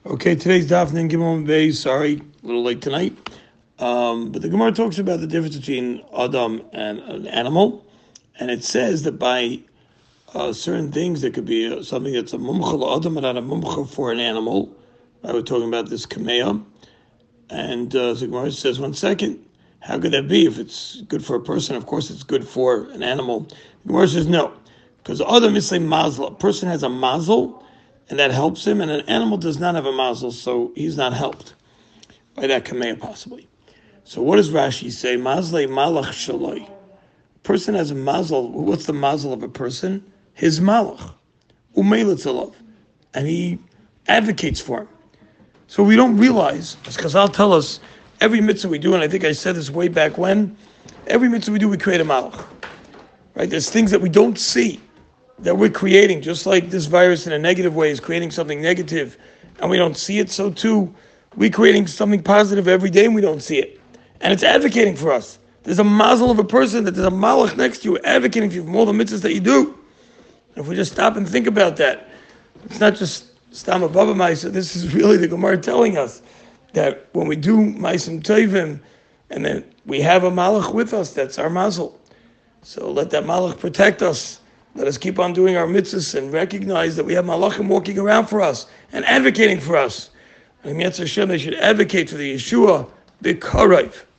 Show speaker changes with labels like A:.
A: Okay, today's Daf and Gimel Bay. Sorry, a little late tonight. But the Gemara talks about the difference between Adam and an animal, and it says that by certain things there could be something that's a mumcha Adam and not a mumcha for an animal. We're talking about this kamea, and the Gemara says, 1 second, how could that be? If it's good for a person, of course it's good for an animal. The Gemara says no, because Adam is a mazel. A person has a mazel, and that helps him, and an animal does not have a mazel, so he's not helped by that kamea possibly. So what does Rashi say? Mazle malach shaloi. Person has a mazel. What's the mazel of a person? His malach. Umeilatzalov. And he advocates for him. So we don't realize, as Chazal tell us, every mitzvah we do, and I think I said this way back when, every mitzvah we do, we create a malach. Right? There's things that we don't see that we're creating, just like this virus in a negative way is creating something negative, and we don't see it, so too, we're creating something positive every day and we don't see it. And it's advocating for us. There's a mazel of a person that there's a malach next to you advocating for you from all the mitzvahs that you do. And if we just stop and think about that, it's not just stam abava ma'isa. This is really the Gemara telling us that when we do ma'asim tovim, and then we have a malach with us, that's our mazel. So let that malach protect us. Let us keep on doing our mitzvahs and recognize that we have malachim walking around for us and advocating for us. And Yetzer Hashem, they should advocate for the Yeshua, the Karaiv.